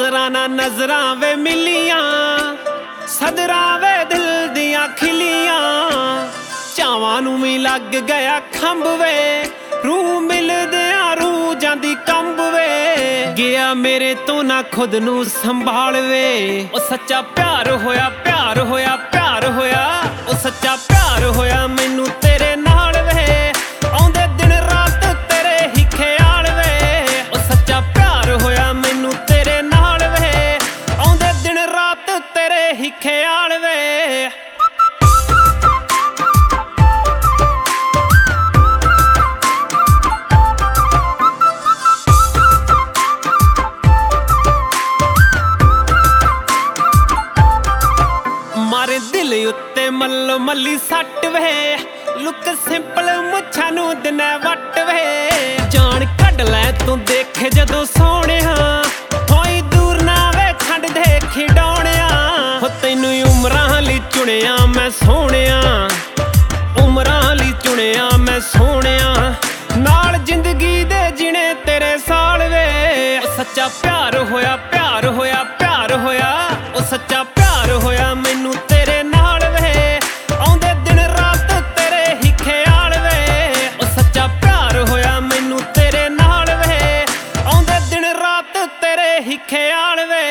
नजरां ना नजरां वे मिलियां, सदरां वे दिल दियां खिलियां। चावां नूं भी लग गया खंभ वे, रूह मिलदियां रूह जांदी कंब वे। गया मेरे तो ना खुद नूं संभाल वे, ओ सच्चा प्यार होया प्यार होया प्यार होया। ओ सच्चा प्यार होया मैनू तेरे नाल वे, आउंदे दिन रात तेरे ही ख्याल वे। ओ सच्चा प्यार होया मैनू तेरे नाल वे, आउंदे दिन रात तेरे ही ख्याल वे। मारे दिल उत्ते मल्लो मल्ली सट वे, लुक सिंपल मुच्छां नूं दिने वट वे। जान कढ लै तू देखे जदों सोहणिया, होई दूर ना वे खंड दे खिडौणिया। हो तैनूं उमरां लई चुनिया मैं सोहणिया, उमरां लई चुनिया मैं सोहणिया। नाल जिंदगी दे जीने तेरे साल वे, सच्चा प्यार होया प्यार होया प्यार होया। ओ सच्चा प्यार होया मैनू तेरे नाल वे, आउंदे दिन रात तेरे ही ख्याल वे। ओ सच्चा प्यार होया मैनू तेरे नाल वे, आउंदे दिन रात तेरे ही ख्याल वे।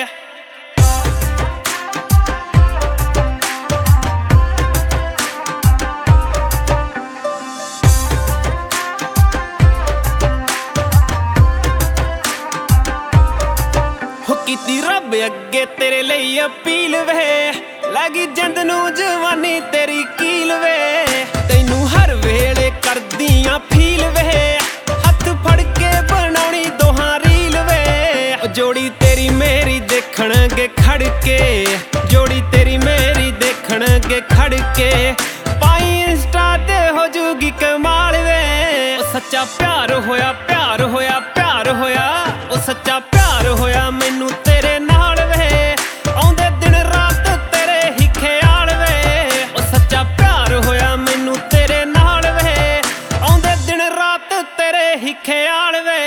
कीती रब अगे तेरे लिए अपील वे, लगी जिंद नूं जवानी तेरी कील वे। तैनू हर वेले करदियां फील वे, हथ फड़ के बनाउणी दोहां रील वे। जोड़ी तेरी मेरी देखणगे खड़ के, जोड़ी तेरी मेरी देखणगे खड़ के। पाई इंस्टा ते हो जूगी कमाल वे, ओ सच्चा प्यार होया प्यार होया प्यार होया। ओ सच्चा प्यार होया मैनू तेरे नाल वे, आउंदे दिन रात तेरे ही ख्याल वे। ओ सच्चा प्यार होया मैनू तेरे नाल वे, आउंदे दिन रात तेरे ही ख्याल वे।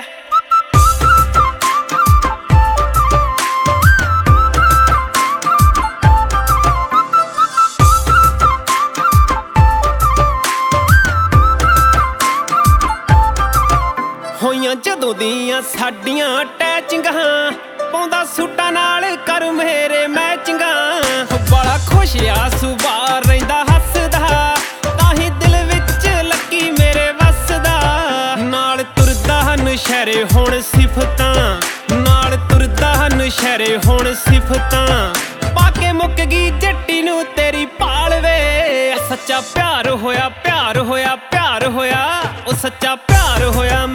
होइयां जदों दियां साडियां अटैचिंगां, पाउंदा सूटां नाल कर मेरे मैचिंगां। बड़ा खुश आ सुभाऽ रहिंदा हसदा, ताहीं दिल विच लगी मेरे वसदा। नाल तुरदा नशहरे हुण सिफतां, नाल तुरदा नशहरे हुण सिफतां। पाके मुक गई जट्टी नूं तेरी भाल वे, सच्चा प्यार होया प्यार होया प्यार होया। ओ सच्चा प्यार होया